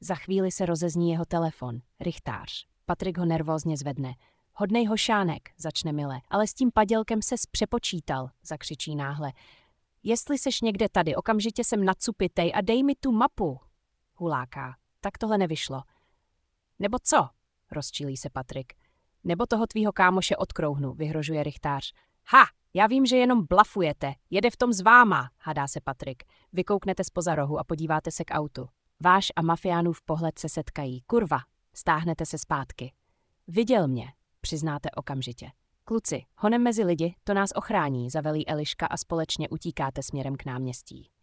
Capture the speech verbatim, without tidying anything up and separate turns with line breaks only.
Za chvíli se rozezní jeho telefon. Rychtář. Patrik ho nervózně zvedne. Hodnej hošánek, začne Mile, ale s tím padělkem ses přepočítal, zakřičí náhle. Jestli seš někde tady, okamžitě sem nacupitej a dej mi tu mapu, huláká. Tak tohle nevyšlo. Nebo co? Rozčílí se Patrik. Nebo toho tvýho kámoše odkrouhnu, vyhrožuje rychtář. Ha, já vím, že jenom blafujete, jede v tom s váma, hadá se Patrik. Vykouknete zpoza rohu a podíváte se k autu. Váš a mafiánův pohled se setkají. Kurva, stáhnete se zpátky. Viděl mě, přiznáte okamžitě. Kluci, honem mezi lidi, to nás ochrání, zavelí Eliška a společně utíkáte směrem k náměstí.